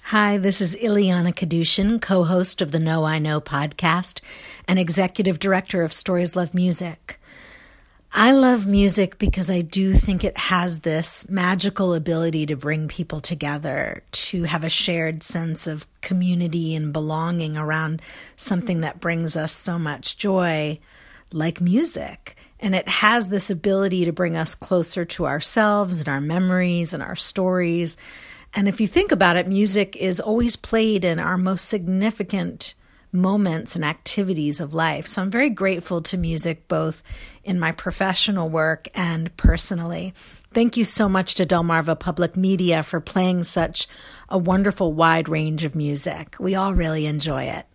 Hi, this is Ileana Kadushin, co-host of the Know I Know podcast and executive director of Stories Love Music. I love music because I do think it has this magical ability to bring people together, to have a shared sense of community and belonging around something that brings us so much joy, like music. And it has this ability to bring us closer to ourselves and our memories and our stories. And if you think about it, music is always played in our most significant moments and activities of life. So I'm very grateful to music, both in my professional work and personally. Thank you so much to Delmarva Public Media for playing such a wonderful wide range of music. We all really enjoy it.